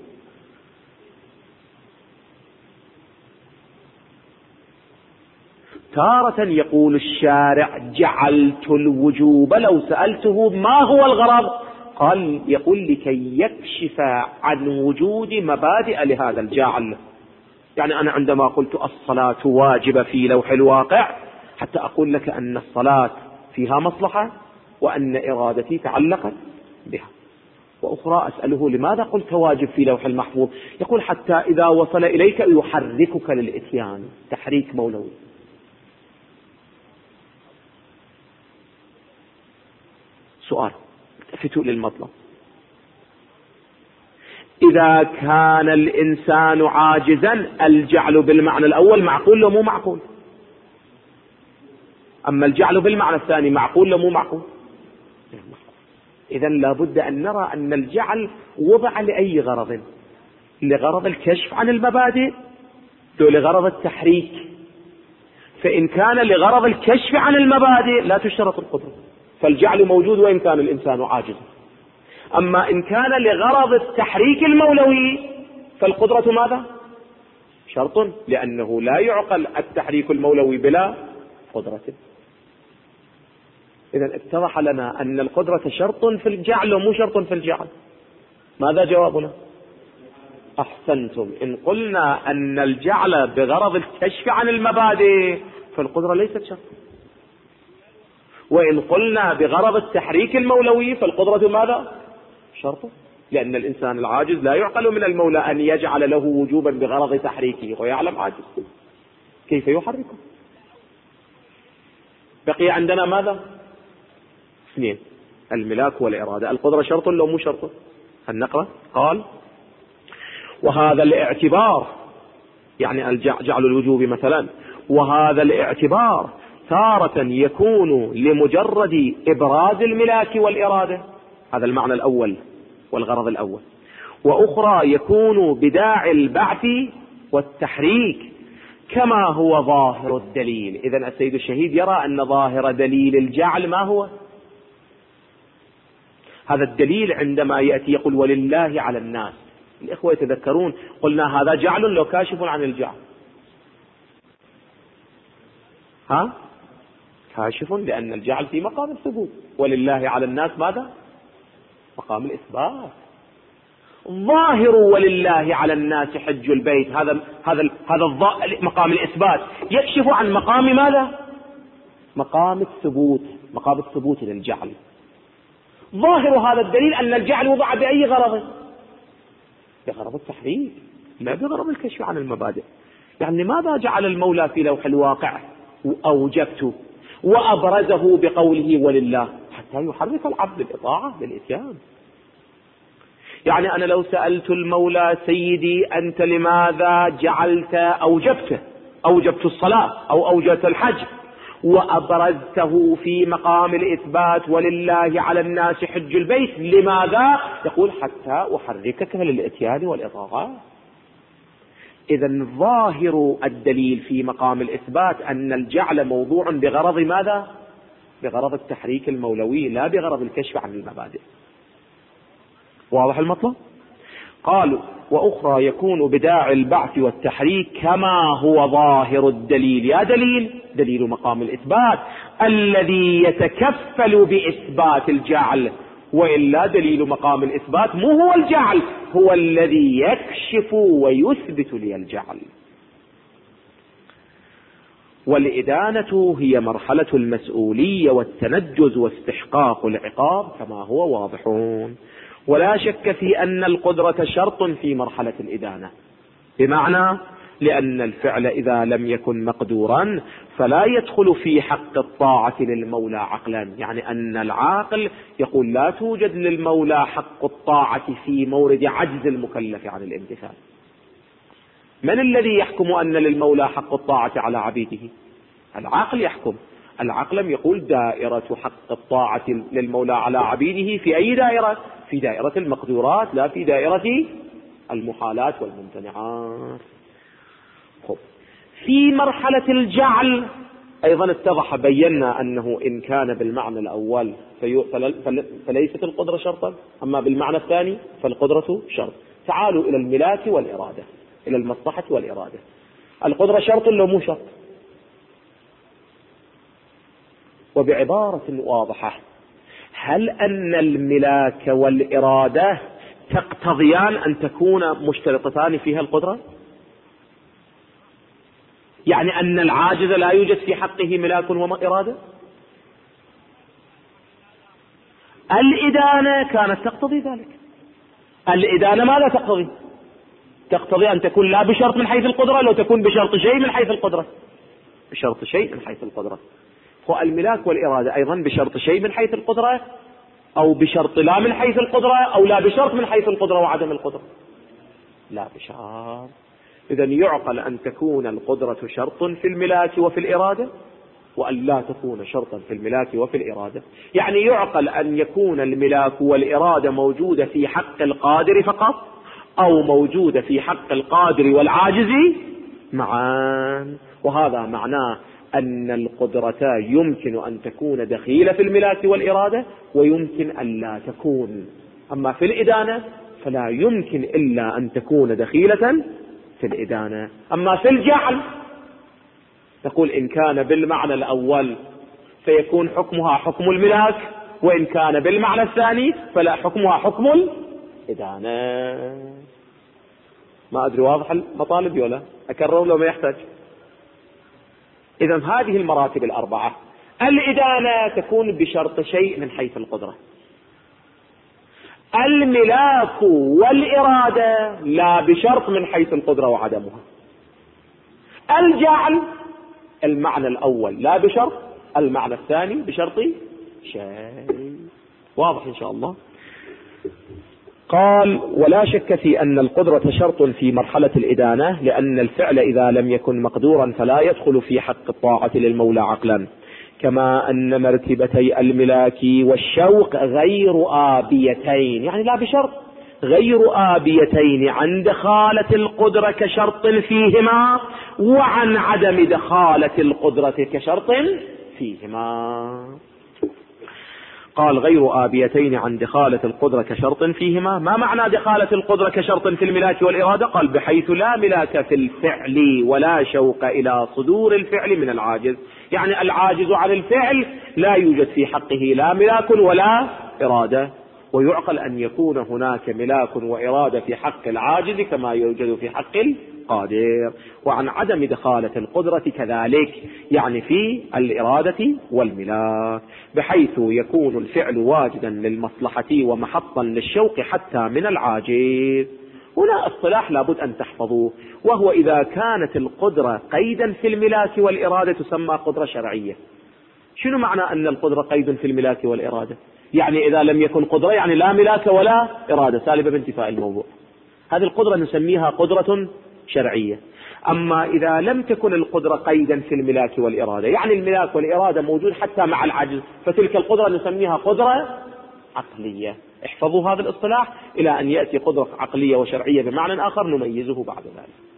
تارة يقول الشارع جعلت الوجوب، لو سألته ما هو الغرض قال يقول لكي يكشف عن وجود مبادئ لهذا الجعل. يعني أنا عندما قلت الصلاة واجبة في لوح الواقع حتى أقول لك أن الصلاة فيها مصلحة وأن إرادتي تعلقت بها. وأخرى أسأله لماذا قلت واجب في لوح المحفوظ، يقول حتى إذا وصل إليك يحركك للإتيان، تحريك مولوي. سؤال، التفتوا للمطلب. إذا كان الإنسان عاجزا الجعل بالمعنى الأول معقول لو مو معقول؟ أما الجعل بالمعنى الثاني معقول لو مو معقول؟ إذن لابد أن نرى أن الجعل وضع لأي غرض؟ لغرض الكشف عن المبادئ ولغرض التحريك. فإن كان لغرض الكشف عن المبادئ لا تشترط القدرة، فالجعل موجود وإن كان الإنسان عاجزا. أما إن كان لغرض التحريك المولوي فالقدرة ماذا؟ شرط، لأنه لا يعقل التحريك المولوي بلا قدرة. إذن اتضح لنا أن القدرة شرط في الجعل ومو شرط في الجعل. ماذا جوابنا؟ أحسنتم. إن قلنا أن الجعل بغرض الكشف عن المبادئ فالقدرة ليست شرط، وإن قلنا بغرض التحريك المولوي فالقدرة ماذا؟ شرط، لأن الإنسان العاجز لا يعقل من المولى أن يجعل له وجوبا بغرض تحريكه ويعلم عاجز كيف يحركه. بقي عندنا ماذا؟ اثنين، الملاك والإرادة. القدرة شرط لو مو شرط؟ النقرة قال: وهذا الاعتبار، يعني جعل الوجوب مثلا، وهذا الاعتبار تارة يكون لمجرد إبراز الملاك والإرادة، هذا المعنى الأول، والغرض الأول. وأخرى يكون بداعي البعث والتحريك كما هو ظاهر الدليل. إذن السيد الشهيد يرى أن ظاهر دليل الجعل ما هو؟ هذا الدليل عندما يأتي يقول ولله على الناس. الإخوة يتذكرون قلنا هذا جعل لو كاشف عن الجعل، ها كاشف، لأن الجعل في مقام الثبوت، ولله على الناس ماذا؟ مقام الإثبات. ظاهر ولله على الناس حج البيت، هذا هذا هذا مقام الإثبات يكشف عن مقام ماذا؟ مقام الثبوت، مقام الثبوت للجعل. ظاهر هذا الدليل أن الجعل وضع بأي غرض؟ بغرض التحريك، لا بغرض الكشف عن المبادئ. يعني لماذا جعل المولى في لوح الواقع وأوجبته وأبرزه بقوله ولله؟ حتى يحرك العبد بالإطاعة بالإتيان. يعني أنا لو سألت المولى سيدي أنت لماذا جعلت أوجبته أوجبت الصلاة أو أوجبت الحج وأبرزته في مقام الإثبات ولله على الناس حج البيت، لماذا؟ يقول حتى أحركك للإتيان والإطاعة. إذن ظاهر الدليل في مقام الإثبات أن الجعل موضوع بغرض ماذا؟ بغرض التحريك المولوي، لا بغرض الكشف عن المبادئ. واضح المطلب؟ قالوا وأخرى يكون بداعي البعث والتحريك كما هو ظاهر الدليل. يا دليل دليل مقام الإثبات الذي يتكفل بإثبات الجعل، وإلا دليل مقام الإثبات مو هو الجعل، هو الذي يكشف ويثبت لي الجعل. والإدانة هي مرحلة المسؤولية والتنجز واستحقاق العقاب كما هو واضحون. ولا شك في أن القدرة شرط في مرحلة الإدانة، بمعنى لأن الفعل إذا لم يكن مقدورا فلا يدخل في حق الطاعة للمولى عقلا. يعني أن العاقل يقول لا توجد للمولى حق الطاعة في مورد عجز المكلف عن الامتثال. من الذي يحكم أن للمولى حق الطاعة على عبيده؟ العقل يحكم. العقل يقول دائرة حق الطاعة للمولى على عبيده في أي دائرة؟ في دائرة المقدورات، لا في دائرة المحالات والممتنعات. خب. في مرحلة الجعل أيضا اتضح بينا أنه إن كان بالمعنى الأول فليست القدرة شرطا، أما بالمعنى الثاني فالقدرة شرط. تعالوا إلى الملاك والإرادة، إلى المصلحة والإرادة. القدرة شرط لو مو شرط؟ وبعبارة واضحة، هل أن الملاك والإرادة تقتضيان أن تكون مشترطتان فيها القدرة؟ يعني أن العاجز لا يوجد في حقه ملاك وإرادة؟ الإدانة كانت تقتضي ذلك. الإدانة ماذا تقتضي؟ تقتضي أن تكون لا بشرط من حيث القدرة، لو تكون بشرط شيء من حيث القدرة، بشرط شيء من حيث القدرة. والملاك والإرادة أيضا بشرط شيء من حيث القدرة، أو بشرط لا من حيث القدرة، أو لا بشرط من حيث القدرة وعدم القدرة، لا بشرط. إذن يعقل أن تكون القدرة شرط في الملاك وفي الإرادة، وأن لا تكون شرطا في الملاك وفي الإرادة. يعني يعقل أن يكون الملاك والإرادة موجودة في حق القادر فقط، أو موجودة في حق القادر والعاجز معا. وهذا معناه أن القدرة يمكن أن تكون دخيلة في الملاك والإرادة، ويمكن أن لا تكون. أما في الإدانة فلا يمكن إلا أن تكون دخيلة في الإدانة. أما في الجعل نقول إن كان بالمعنى الأول فيكون حكمها حكم الملاك، وإن كان بالمعنى الثاني فلا حكمها حكم الإدانة. ما أدري واضح المطالب ولا أكرر لو ما يحتاج؟ إذن هذه المراتب الأربعة. الإدانة تكون بشرط شيء من حيث القدرة، الملاك والإرادة لا بشرط من حيث القدرة وعدمها. الجعل المعنى الأول لا بشرط، المعنى الثاني بشرط شيء. واضح إن شاء الله؟ قال ولا شك في أن القدرة شرط في مرحلة الإدانة، لأن الفعل إذا لم يكن مقدورا فلا يدخل في حق الطاعة للمولى عقلا، كما أن مرتبتي الملاك والشوق غير آبيتين، يعني لا بشرط، غير آبيتين عن دخالة القدرة كشرط فيهما، وعن عدم دخالة القدرة كشرط فيهما. قال غير آبيتين عن دخالة القدرة كشرط فيهما. ما معنى دخالة القدرة كشرط في الملاك والإرادة؟ قال بحيث لا ملاك في الفعل ولا شوق إلى صدور الفعل من العاجز، يعني العاجز عن الفعل لا يوجد في حقه لا ملاك ولا إرادة، ويعقل أن يكون هناك ملاك وإرادة في حق العاجز كما يوجد في حق القادر. وعن عدم دخالة القدرة كذلك، يعني في الإرادة والملاك، بحيث يكون الفعل واجدا للمصلحة ومحطا للشوق حتى من العاجز. هنا اصطلاح لابد أن تحفظوه، وهو إذا كانت القدرة قيدا في الملاك والإرادة تسمى قدرة شرعية. شنو معنى أن القدرة قيد في الملاك والإرادة؟ يعني إذا لم يكن قدرة يعني لا ملاك ولا إرادة، سالبة بانتفاء الموضوع، هذه القدرة نسميها قدرة شرعية. أما إذا لم تكن القدرة قيدا في الملاك والإرادة، يعني الملاك والإرادة موجود حتى مع العجز، فتلك القدرة نسميها قدرة عقلية. احفظوا هذا الاصطلاح إلى أن يأتي قدرة عقلية وشرعية بمعنى آخر نميزه بعد ذلك.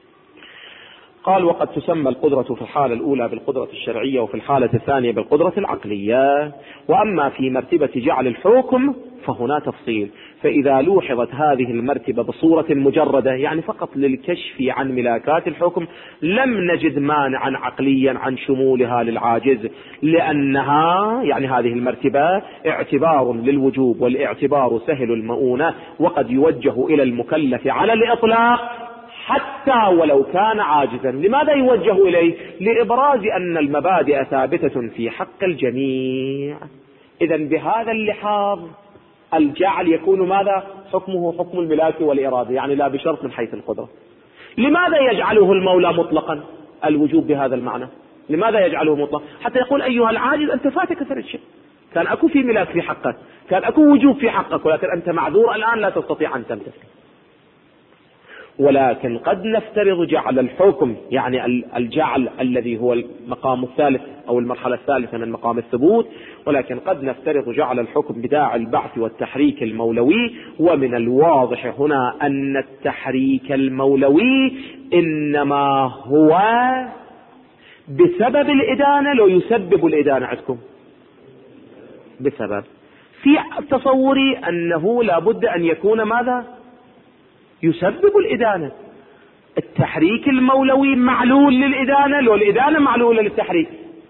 قال وقد تسمى القدرة في الحالة الأولى بالقدرة الشرعية وفي الحالة الثانية بالقدرة العقلية. وأما في مرتبة جعل الحكم فهنا تفصيل، فإذا لوحظت هذه المرتبة بصورة مجردة، يعني فقط للكشف عن ملاكات الحكم، لم نجد مانعا عقليا عن شمولها للعاجز، لأنها يعني هذه المرتبة اعتبار للوجوب، والاعتبار سهل المؤونة، وقد يوجه إلى المكلف على الإطلاق حتى ولو كان عاجزا. لماذا يوجه إليه؟ لإبراز أن المبادئ ثابتة في حق الجميع. إذن بهذا اللحاظ الجعل يكون ماذا؟ حكمه حكم الملاك والإرادة، يعني لا بشرط من حيث القدرة. لماذا يجعله المولى مطلقا الوجوب بهذا المعنى؟ لماذا يجعله مطلق؟ حتى يقول أيها العاجز أنت فاتك ثلاث شيء، كان أكو في ملاك في حقك، كان أكو وجوب في حقك، ولكن أنت معذور الآن لا تستطيع أن تمتثل. ولكن قد نفترض جعل الحكم، يعني الجعل الذي هو المقام الثالث أو المرحلة الثالثة من مقام الثبوت، ولكن قد نفترض جعل الحكم بداعي البعث والتحريك المولوي. ومن الواضح هنا أن التحريك المولوي إنما هو بسبب الإدانة، لو يسبب الإدانة عندكم بسبب. في تصوري أنه لابد أن يكون ماذا؟ يسبب الإدانة. التحريك المولوي معلول للإدانة، لو الإدانة معلولة للتحريك.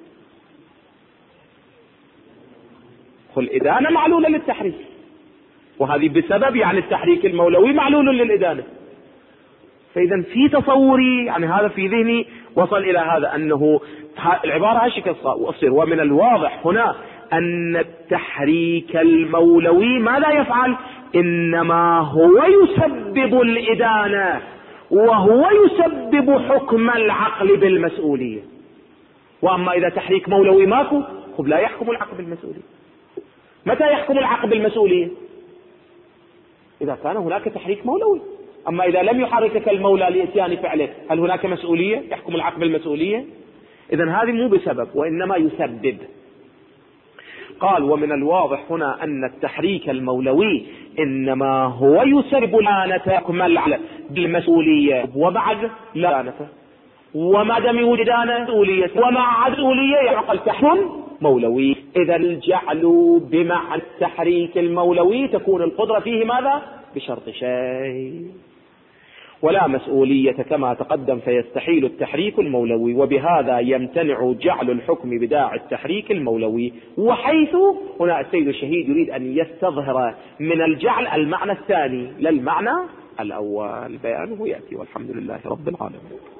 الإدانة معلولة للتحريك، وهذه بسبب، يعني التحريك المولوي معلول للإدانة. فإذا في تصوري، يعني هذا في ذهني وصل إلى هذا، أنه العبارة هالشكل وأصير. ومن الواضح هنا أن التحريك المولوي ماذا يفعل؟ إنما هو يسبب الإدانة، وهو يسبب حكم العقل بالمسؤولية. وأما إذا تحريك مولوي ماكو، خب لا يحكم العقل بالمسؤولية. متى يحكم العقل بالمسؤولية؟ إذا كان هناك تحريك مولوي. أما إذا لم يحركك المولى لإتيان فعله، هل هناك مسؤولية؟ يحكم العقل بالمسؤولية؟ إذن هذه مو بسبب، وإنما يسبب. قال ومن الواضح هنا أن التحريك المولوي إنما هو يسبب لعنة حكم العقل بالمسؤولية، وبعد لعنته، وما دام يوجد مسؤولية ومع مسؤولية يعقل تحكم مولوي. إذا الجعل بمعنى التحريك المولوي تكون القدرة فيه ماذا؟ بشرط شيء. ولا مسؤولية كما تقدم، فيستحيل التحريك المولوي، وبهذا يمتنع جعل الحكم بداعي التحريك المولوي. وحيث هنا السيد الشهيد يريد أن يستظهر من الجعل المعنى الثاني لا المعنى الأول، بيانه يأتي، والحمد لله رب العالمين.